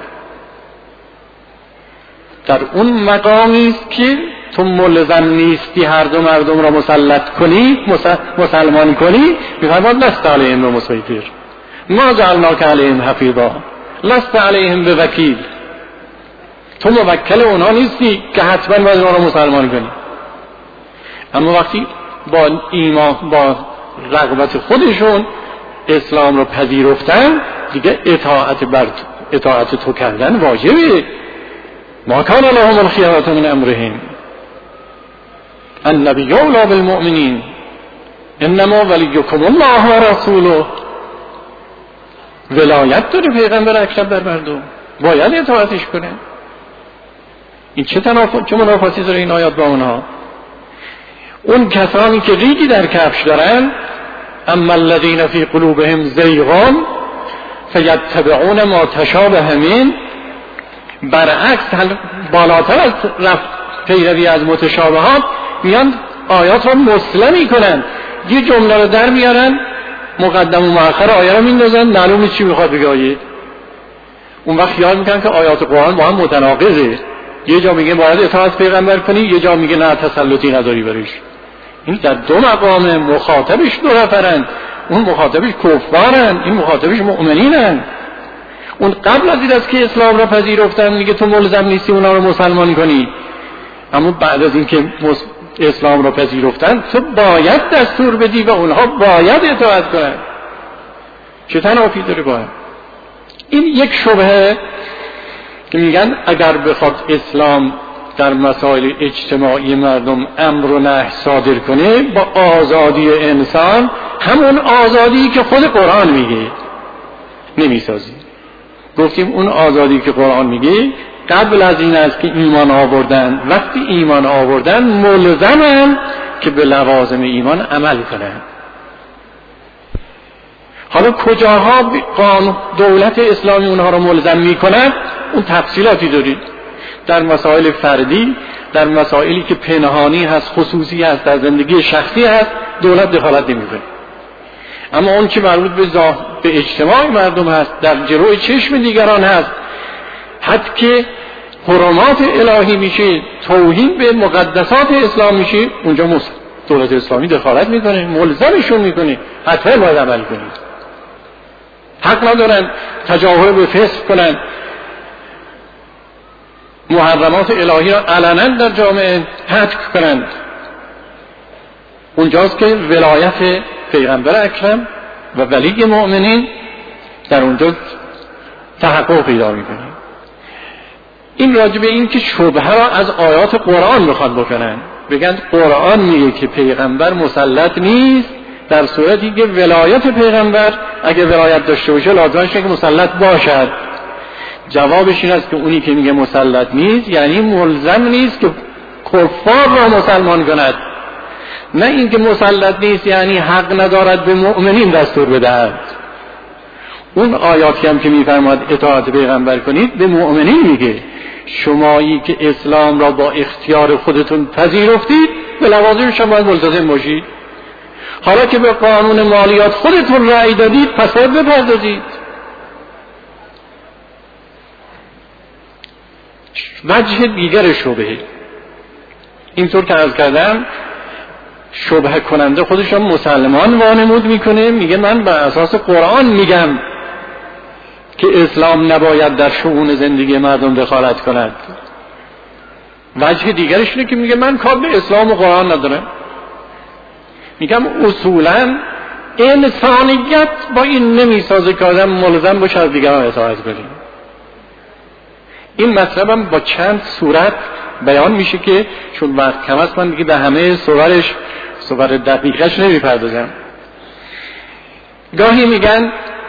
در اون مقامی است که تو ملزم نیستی هر دو مردم را مسلط کنی، مسلمان کنی. میفرماد لست علیهم بمسیطر ما جعلناک علیهم حفیظا لست علیهم بوکیل، تو موکل اونا نیستی که حتما باید اونا را مسلمان کنی. اما وقتی با ایمان با رغبت خودشون اسلام رو پذیرفتن، دیگه اطاعت بر اطاعت تو کردن واجبه. ما کان لهم الخیرة من امرهم النبی اولی بالمؤمنین انما ولیکم الله و رسوله. ولایت داره پیغمبر اکرم بر مردم، باید اطاعتش کنه. این چه تنافر چه منافاتی داره این آیات با اونها؟ اون کسانی که ریگی در کفش دارن، اما الذین فی قلوبهم زیغ فیتبعون ما تشابه منه، برعکس بالاتر از رفت پیروی از متشابهات میان آیات رو مسلمی کنن، یه جمله رو در میارن، مقدم و مؤخر آیه رو میندازن، معلومه چی میخواد بگه. اون وقت خیال میکنن که آیات قرآن با هم متناقضه، یه جا میگه باید اطاعت پیغمبر کنی، یه جا میگه نه تسلطی نداری برش. این در دو مقام، مخاطبش دو نفرن، اون مخاطبش کفارن، این مخاطبش مؤمنینن. اون قبل از این است که اسلام را پذیرفتن میگه تو ملزم نیستی اونا رو مسلمان کنی، اما بعد از این که اسلام را پذیرفتن تو باید دستور بدی و اونها باید اطاعت کنن. چه تنافی داره با هم؟ این یک شبهه که میگن اگر بخواد اسلام در مسائل اجتماعی مردم امر و نهی صادر کنه با آزادی انسان، همون آزادی که خود قرآن میگه نمیسازی. گفتیم اون آزادی که قرآن میگه قبل از این است که ایمان آوردن، وقتی ایمان آوردن ملزمن که به لوازم ایمان عمل کنن. حالا کجاها قانون دولت اسلامی اونها رو ملزم میکنن اون تفصیلاتی دارید. در مسائل فردی، در مسائلی که پنهانی هست، خصوصی هست، در زندگی شخصی هست، دولت دخالت نمیکنه. اما اون که مربوط به ذات به اجتماع مردم هست، در جلوی چشم دیگران هست، حتی که حرمات الهی میشه، توهین به مقدسات اسلام میشه، اونجا دولت اسلامی دخالت میکنه، ملزمشون میکنه، حتما باید عمل کنید. حق ندارن تجاهل به فسق کنن، محرمات الهی را علنا در جامعه حذف کنند. اونجاست که ولایت پیغمبر اکرم و ولی مؤمنین در اونجا تحقق پیدا میکنه. این راجبه این که شبهه را از آیات قرآن بخواد بکنن، بگن قرآن میگه که پیغمبر مسلط نیست، در صورتی که ولایت پیغمبر اگه ولایت داشته باشه لازمه که مسلط باشد. جوابش این است که اونی که میگه مسلط نیست یعنی ملزم نیست که کفار را مسلمان کند، نه اینکه مسلط نیست یعنی حق ندارد به مؤمنین دستور بدهد. اون آیاتی هم که میفرماد اطاعت پیغمبر کنید به مؤمنین میگه شمایی که اسلام را با اختیار خودتون پذیرفتید به لوازم شما باید ملتزم باشید. حالا که به قانون مالیات خودتون رأی دادید پس باید بپردازید. وجه دیگر شبهه اینطور که عرض کردم، شبهه کننده خودشون مسلمان وانمود میکنه، میگه من بر اساس قرآن میگم که اسلام نباید در شؤون زندگی مردم دخالت کند. وجه دیگرش اینه که میگه من کار به اسلام و قرآن ندارم. میگم اصولا انسانیت با این نمیسازه که آدم ملزم باشه از دیگران اطاعت کنیم. این مطلبم با چند صورت بیان میشه که چون وقت کم است من دیگه به همه صورش صور دقیقش نمیپردازم. گاهی میگن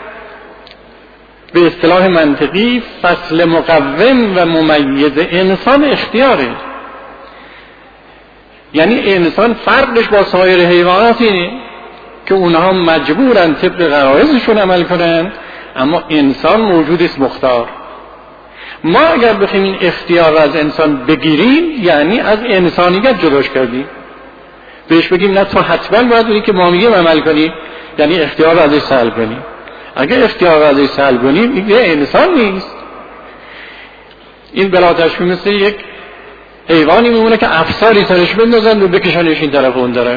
به اصطلاح منطقی فصل مقوم و ممیز انسان اختیاره، یعنی انسان فرقش با سایر حیوانات اینه که اونها مجبورن طبق غرایزشون عمل کنن، اما انسان موجود است مختار. ما اگر بخوایم این اختیار را از انسان بگیریم یعنی از انسانیت جداش کردیم. بهش بگیم نه تو حتما باید اونی که ما میگیم عمل کنی، یعنی اختیار را ازش سلب کنیم. اگر اختیار را ازش سلب کنیم این یه انسان نیست. این بلا تشبیه مثل یک حیوانی میمونه که افساری سرش بندازن و بکشنش این طرف و اون طرف.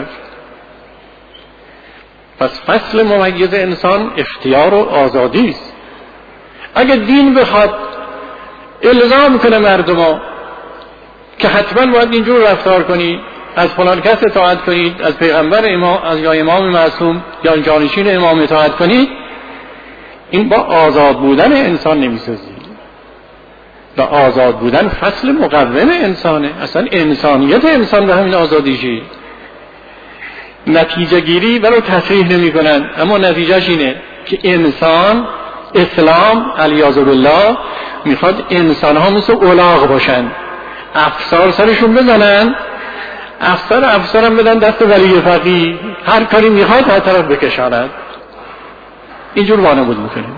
پس فصل ممیز انسان اختیار و آزادی است. اگر دین بخواد الزام کنه مردم که حتما باید اینجور رفتار کنید، از فلان کس اطاعت کنید، از پیغمبر امام از یا امام معصوم یا جانشین امام اطاعت کنید، این با آزاد بودن انسان نمیسازید. و آزاد بودن فصل مقوم انسانه. اصلا انسانیت انسان به همین آزادیشه. نتیجه گیری ولو تصریح نمی کنن، اما نتیجهش اینه که انسان اسلام علیاذ بالله میخواد انسان ها مثل الاغ باشن، افسار سرشون بزنن، افسر افسرم بدن دست ولی فقیه، هر کاری میخواد هر طرف بکشاند. اینجور وانمود میکنیم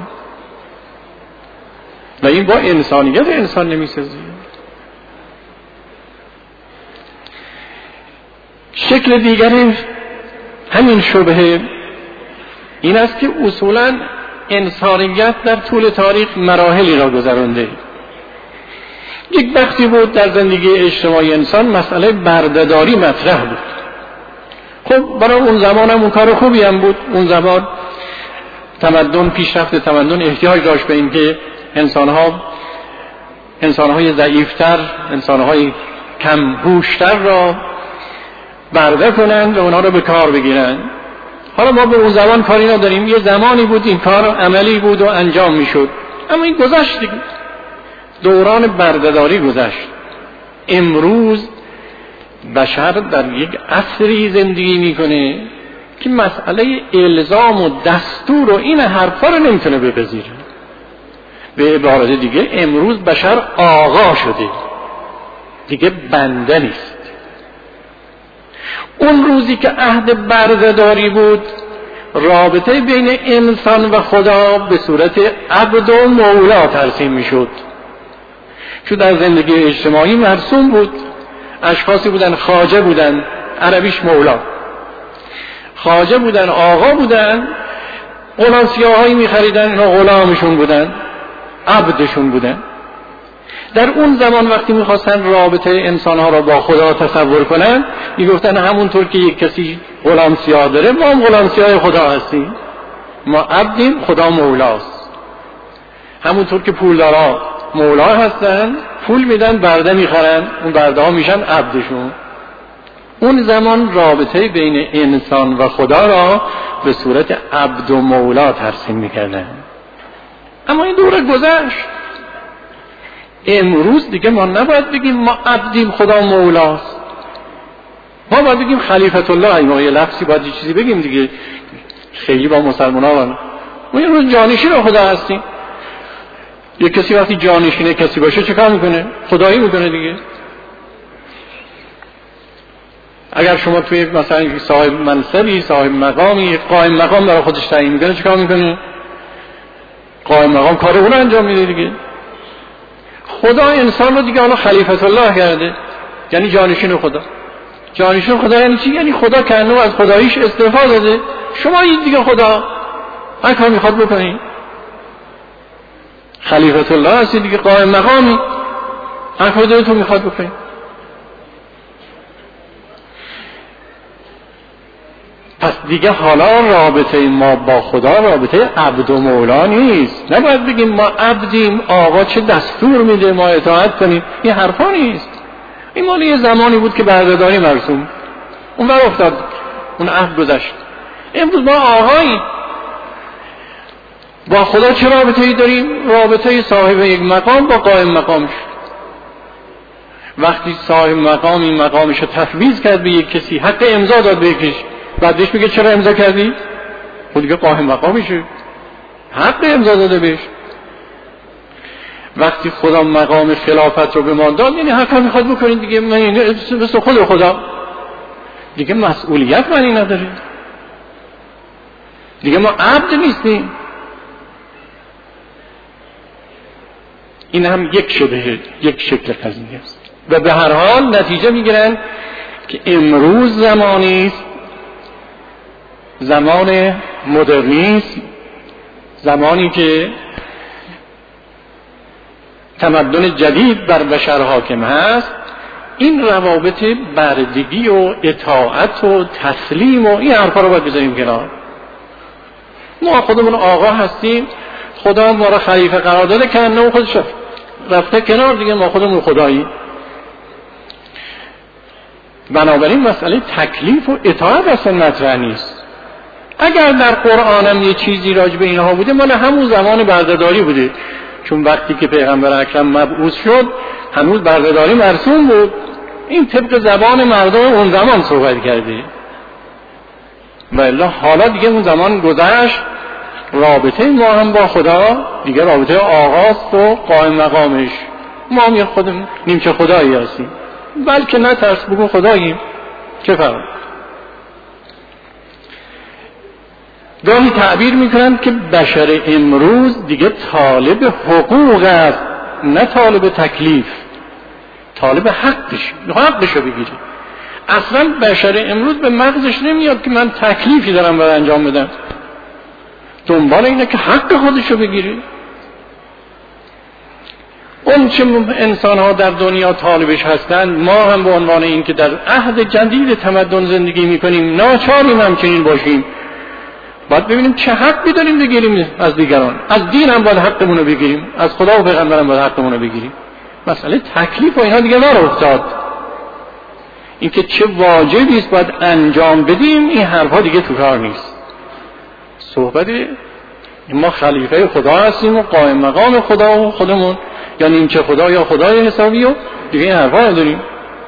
و این با انسانیت انسان نمیسازه. شکل دیگر همین شبهه این است که اصولا انسانیت در طول تاریخ مراحلی را گذرانده. یک وقتی بود در زندگی اجتماعی انسان مسئله بردهداری مطرح بود. خب برای اون زمان هم اون کار خوبی هم بود. اون زمان تمدن، پیشرفت تمدن احتیاج داشت به این که انسانها انسانهای ضعیفتر، انسانهای کم هوشتر را برده کنند و اونا رو به کار بگیرند. حالا ما به اون زمان کاری نداریم، یه زمانی بود این کار عملی بود و انجام میشد، اما این گذشت دیگه، دوران بردهداری گذشت. امروز بشر در یک عصری زندگی میکنه که مسئله الزام و دستور و این حرفا رو نمیتونه بپذیره. به عبارت دیگه امروز بشر آقا شده، دیگه بنده نیست. اون روزی که عهد بردهداری بود، رابطه بین انسان و خدا به صورت عبد و مولا ترسیم میشد. چون در زندگی اجتماعی مرسوم بود، اشخاصی بودن خواجه بودن، عربیش مولا، خواجه بودن، آقا بودن، غلام سیاهایی میخریدن، اینا غلامشون بودن، عبدشون بودن. در اون زمان وقتی میخواستن رابطه انسانها را با خدا تصور کنن، میگفتن همونطور که یک کسی غلام سیاه داره، ما هم غلام سیاه خدا هستیم، ما عبدیم، خدا مولاست. همونطور که پولدارا مولا هستن، پول میدن، برده میخرن، اون برده ها میشن عبدشون. اون زمان رابطه بین انسان و خدا را به صورت عبد و مولا ترسیم میکردن. اما این دوره گذشت. امروز دیگه ما نباید بگیم ما عبدیم، خدا مولاست. ما باید بگیم خلیفت الله. ما یه لفظی باید یه چیزی بگیم دیگه، خیلی با مسلمان ها باید. ما این روز جانشین خدا هستیم. یک کسی وقتی جانشین کسی باشه چه کار میکنه؟ خدایی میکنه دیگه. اگر شما توی مثلا صاحب منصبی، صاحب مقامی، قائم مقام برای خودش تعیین میکنه، چه کار میکنه؟ قائم مقام کار اون انجام میده دیگه. خدا انسان رو دیگه حالا خلیفت الله کرده، یعنی جانشین خدا. جانشین خدا یعنی چی؟ یعنی خدا کنه از خداییش استعفا داده، شما این دیگه خدا هر کار میخواد بکنی. خلیفت الله هستی دیگه، قائم مقامی، هر کار دلتون میخواد بکنی. پس دیگه حالا رابطه ما با خدا رابطه عبد و مولا نیست. نباید بگیم ما عبدیم، آقا چه دستور میده ما اطاعت کنیم. این حرفا نیست. این مال یه زمانی بود که بردهداری مرسوم، اون بر افتاد، اون عهد گذشت. امروز ما آقاییم، با خدا چه رابطه‌ای داریم؟ رابطه صاحب یک مقام با قائم مقامش. وقتی صاحب مقام این مقامش رو تفویض کرد به یک کسی، حق امضا داد به یکیش، بعدش میگه چرا امضا کردی؟ خود دیگه قائم مقامشه، حق امضا داده بهش. وقتی خدا مقام خلافت رو به ما داد، یعنی هر کار میخواد بکنید دیگه، من مثل خود خدا دیگه مسئولیت معنی نداره دیگه، ما عبد نیستیم. این هم یک شبه، یک شکل قضیه است. و به هر حال نتیجه میگیرن که امروز زمانی است، زمان مدرنیسم، زمانی که تمدن جدید بر بشر حاکم هست. این روابط بردگی و اطاعت و تسلیم و این حرفا رو باید بذاریم کنار. ما خودمون آقا هستیم، خدا ما را خلیفه قرار داده، کنه و خودش رفته کنار دیگه، ما خودمون خدایی. بنابراین مسئله تکلیف و اطاعت اصلا مطرح نیست. اگر در قرآن هم یه چیزی راجع به اینها بوده، مال همون زمان بردهداری بوده، چون وقتی که پیغمبر اکرم مبعوث شد هنوز بردهداری مرسوم بود. این طبق زبان مردم اون زمان صحبت کرده. ولی حالا دیگه اون زمان گذشت، رابطه ما هم با خدا دیگه رابطه آقاست و قائم مقامش. ما هم یه خودم نیمچه خدایی هستیم، بلکه نه ترس بگو خداییم، چه فرق. گاهی تعبیر میکنند که بشر امروز دیگه طالب حقوق است، نه طالب تکلیف، طالب حقش، حقشو بگیره. اصلا بشر امروز به مغزش نمیاد که من تکلیفی دارم برای انجام بدم. دنبال اینه که حق خودشو بگیره. اون چه انسان ها در دنیا طالبش هستند، ما هم به عنوان این که در عهد جدید تمدن زندگی میکنیم ناچاریم همچنین باشیم. باید ببینیم چه حقی داریم بگیریم از دیگران. از دین هم باید حقمون رو بگیریم، از خدا و پیغمبر هم باید حقمون رو بگیریم. مسئله تکلیف و اینا دیگه نرو افتاد. این که چه واجبی است باید انجام بدیم، این حرفا دیگه تو کار نیست. صحبت ما خلیفه خدا هستیم و قائم مقام خدا و خودمون، یعنی این چه خدا یا خدای حسابی و دیگه این حرفا نداریم.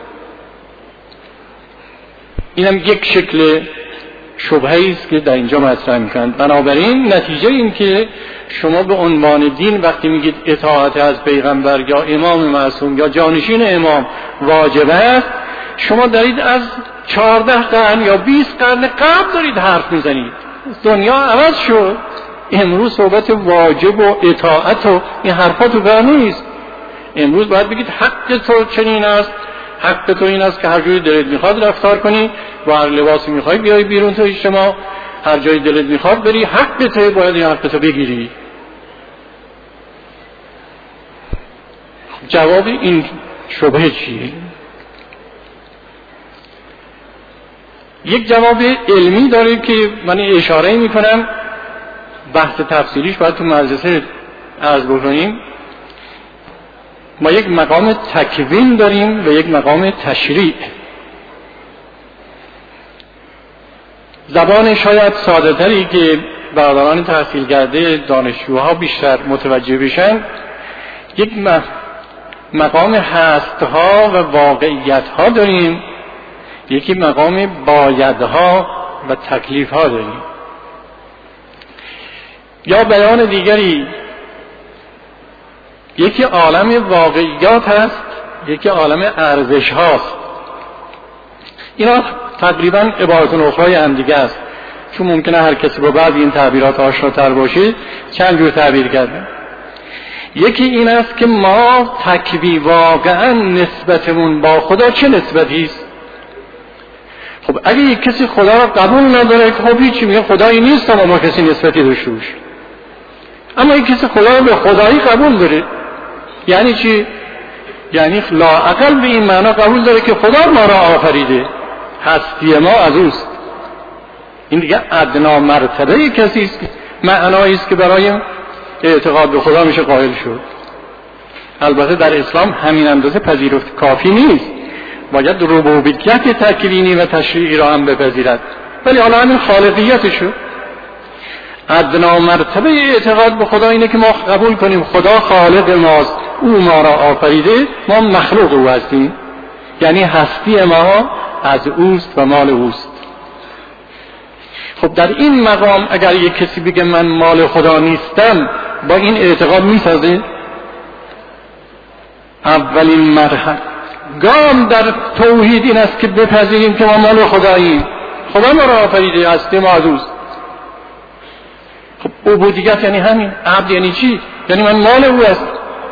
اینم یک شکل شبهه‌ای است که در اینجا مطرح می‌کنند. بنابراین نتیجه این که شما به عنوان دین وقتی میگید اطاعت از پیغمبر یا امام معصوم یا جانشین امام واجب است، شما دارید از چهارده قرن یا بیست قرن قبل دارید حرف میزنید. دنیا عوض شد. امروز صحبت واجب و اطاعت و این حرفا تو کار نیست. امروز باید بگید حق تو چنین است، حق تو این است که هر جوری دلت میخواد رفتار کنی، با هر لباسی میخوای بیای بیرون تو اجتماع، هر جایی دلت میخواد بری، حق تو باید این حق تو بگیری. جواب این شبهه چیه؟ یک جواب علمی داره که من اشاره میکنم، بحث تفصیلیش باید تو مجلسه عرض بکنیم. ما یک مقام تکوین داریم و یک مقام تشریع. زبان شاید ساده تری که برادران تحصیل کرده دانشجوها بیشتر متوجه بشن، یک مقام هستها و واقعیتها داریم، یکی مقام بایدها و تکلیفها داریم. یا بیان دیگری، یکی عالم واقعیات هست، یکی عالم ارزش هاست. اینا تقریبا عبارت اخرای هم دیگه است، چون ممکنه هر کسی با بعضی این تعبیرات آشناتر باشه چند جور تعبیر کرده. یکی این است که ما تکوی واقعا نسبتمون با خدا چه نسبتی است. خب اگه یک کسی خدا را قبول نداره، خب هیچی، میگه خدایی نیست اما ما کسی نسبتی داشته باشه. اما یک کسی خدا را به خدایی قبول داره، یعنی چی؟ یعنی لااقل به این معنا قبول داره که خدا ما را آفریده، هستی ما از اوست. این دیگه ادنا مرتبه کسی است، معنایی است که برای اعتقاد به خدا میشه قائل شد. البته در اسلام همین اندازه پذیرفت کافی نیست، باید ربوبیت تکوینی و تشریعی را هم بپذیرد، ولی حالا همین خالقیتشو. ادنا مرتبه اعتقاد به خدا اینه که ما قبول کنیم خدا خالق ماست، او ما را آفریده، ما مخلوق او هستیم، یعنی هستی ما از اوست و مال اوست. خب در این مقام اگر یک کسی بگه من مال خدا نیستم، با این اعتقاد میسازه؟ اولین مرحله گام در توحید این است که بپذیریم که ما مال خداییم، خدا ما را آفریده، هستی ما از اوست. خب عبودیت یعنی همین. عبد یعنی چی؟ یعنی من مال او است.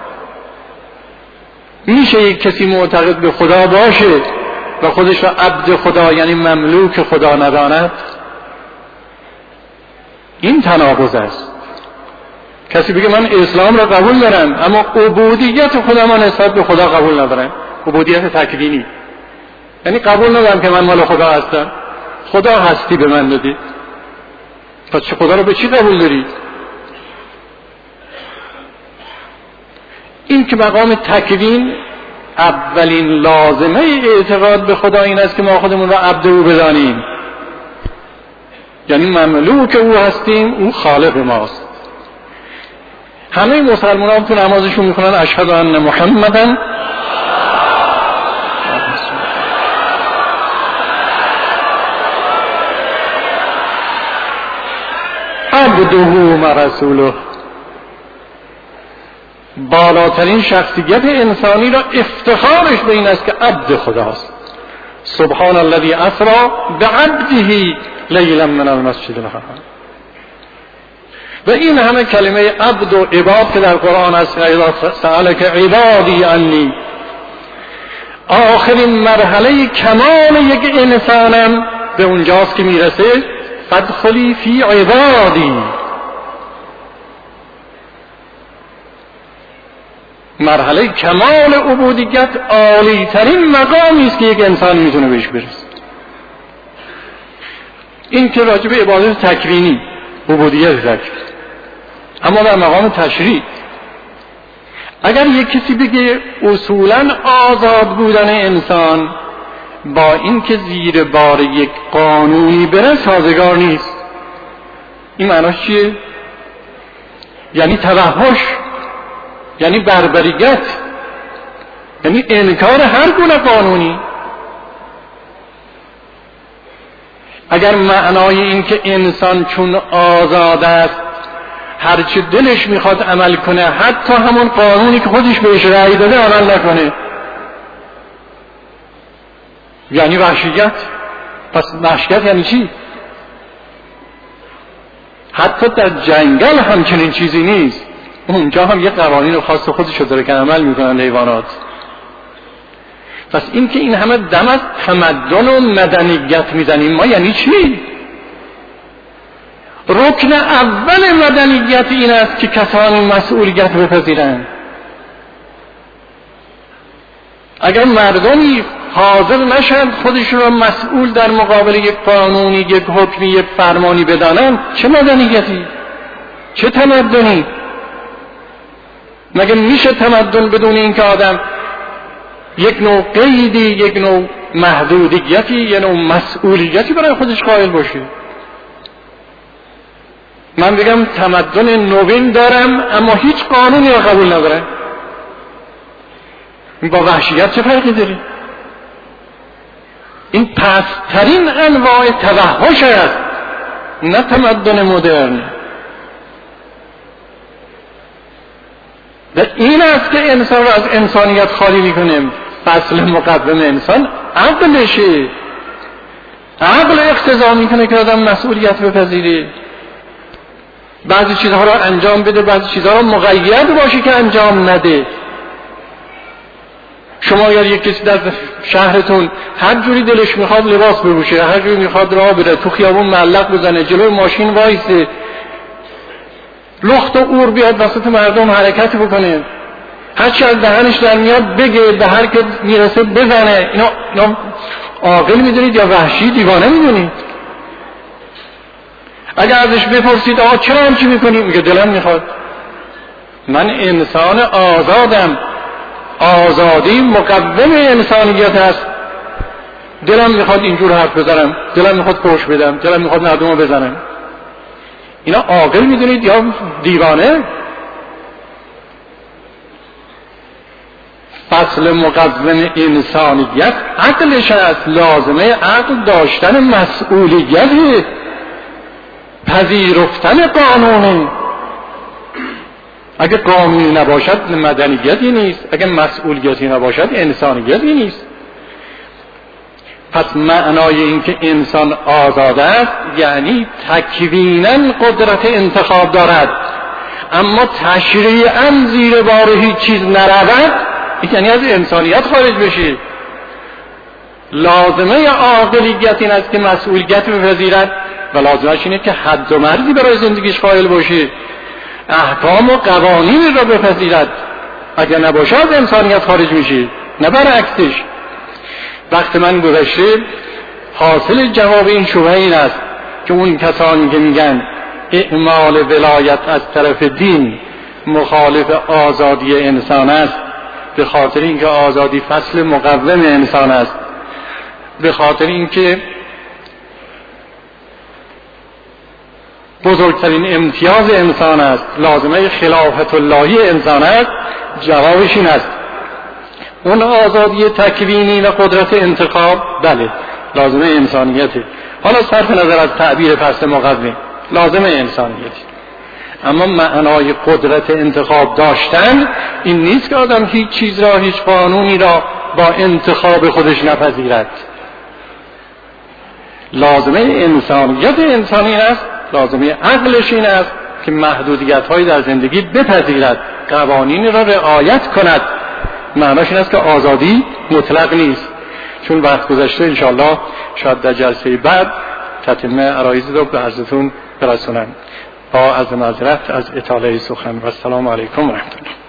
میشه یک کسی معتقد به خدا باشه و خودش را عبد خدا یعنی مملوک خدا نداند؟ این تناقض است. کسی بگه من اسلام را قبول دارم اما عبودیت خدا من نسبت به خدا قبول ندارم، عبودیت تکوینی، یعنی قبول ندارم که من مال خدا هستم، خدا هستی به من دادی، پس چه خدا رو به چی قبول داری؟ این که مقام تکوین اولین لازمه اعتقاد به خدا این است که ما خودمون را عبد او بدانیم، یعنی مملوک او هستیم، او خالق ماست. همه مسلمان ها تو نمازشون میکنن اشهد ان محمدن عبده و رسوله. بالاترین شخصیت انسانی را افتخارش به این است که عبد خداست. سبحان الذی اسری بعبده لیلا من المسجد الحرام. و این همه کلمه عبد و عباد که در قرآن است، سألک عبادی عنی، آخرین مرحله کمال یک انسانم به اونجاست که میرسه فادخلی فی عبادی، مرحله کمال عبودیت عالی ترین مقامی است که یک انسان میتونه بهش برسه. این که راجع به عبادت تکوینی، عبودیت تکوینی. اما در مقام تشریع اگر یک کسی بگه اصولاً آزاد بودن انسان با این که زیر بار یک قانونی بره سازگار نیست، این معناش چیه؟ یعنی توحش، یعنی بربریت، یعنی انکار هر گونه قانونی. اگر معنای این که انسان چون آزاد است هر چی دلش میخواد عمل کنه، حتی همون قانونی که خودش بهش رأی داده عمل نکنه، یعنی وحشیت. پس وحشیت یعنی چی؟ حتی در جنگل هم چنین چیزی نیست، اونجا هم یه قوانین خاص خودشو داره که عمل میکنن حیوانات. پس این که این همه دم از تمدن و مدنیت میزنیم ما یعنی چی؟ رکن اول مدنیت این است که کسانی مسئولیت بپذیرند. اگر مردمی حاضر نشند خودشون را مسئول در مقابل یک قانونی، یک حکمی، یک فرمانی بدانند، چه مدنیتی؟ چه تمدنی؟ مگه میشه تمدن بدون این که آدم یک نوع قیدی، یک نوع محدودیتی، یک نوع مسئولیتی برای خودش قائل باشه؟ من بگم تمدن نوین دارم اما هیچ قانونی را قبول ندارم، این با وحشیت چه فرقی داره؟ این پست‌ترین انواع توحش است، نه تمدن مدرن. این است که انسان را از انسانیت خالی میکنه. فصل مقدم انسان عقلشه. عقل اقتضا میکنه که آدم مسئولیت بپذیره، بعضی چیزها را انجام بده، بعضی چیزها را مقید باشه که انجام نده. شما اگر یک کسی در شهرتون هر جوری دلش میخواد لباس بپوشه، هر جوری میخواد راه بره، تو خیابون معلق بزنه، جلوی ماشین وایسه، لخت و اور بیاد وسط مردم حرکت بکنه، هر چی از دهنش در میاد بگه، به هر که میرسه بزنه، اینا, اینا عاقل میدونید یا وحشی دیوانه میدونید؟ اگر ازش بپرسید آقا چرا همچی میکنی؟ میگه دلم میخواد. من انسان آزادم، آزادی مقوم انسانیت است، دلم میخواد اینجور حرف بزنم، دلم میخواد فحش بدم، دلم میخواد مردم رو بزنم. اینا عاقل میدونید یا دیوانه؟ فصل مقوم انسانیت عقلش است. لازمه عقل داشتن مسئولیت، پذیرفتن قانونه. اگه قانونی نباشد مدنیتی نیست، اگه مسئولیتی نباشد انسانیتی نیست. پس معنای این که انسان آزاد است یعنی تکویناً قدرت انتخاب دارد، اما تشریعاً زیر بار هیچ چیز نرود، یعنی از انسانیت خارج بشه. لازمه عاقلیت این است که مسئولیت بپذیرد و لازمش اینه که حد و مرزی برای زندگیش قائل باشه، احکام و قوانین را بپذیرد. اگر نباشه از انسانیت خارج میشه، نه برعکسش. وقت من گذشته حاصل جواب این شبهه این است که اون کسانی که میگن اعمال ولایت از طرف دین مخالف آزادی انسان است، به خاطر اینکه آزادی فصل مقوم انسان است، به خاطر اینکه بزرگترین امتیاز انسان است، لازمه خلافت اللهی انسان است، جوابش این است اون آزادی تکوینی و قدرت انتخاب بله لازمه انسانیته. حالا صرف نظر از تعبیر فصل مقوم لازمه انسانیتی، اما معنای قدرت انتخاب داشتن این نیست که آدم هیچ چیز را، هیچ قانونی را با انتخاب خودش نپذیرد. لازمه انسانیت انسانی است، لازمه عقلش این است که محدودیت هایی در زندگی بپذیرد، قوانین را رعایت کند. معناش این است که آزادی مطلق نیست. چون وقت گذشته انشاءالله شاید در جلسه بعد تتمه عرایض رو به عرضتون برسونم. با از معذرت از اطاله سخن و السلام علیکم و رحمت الله.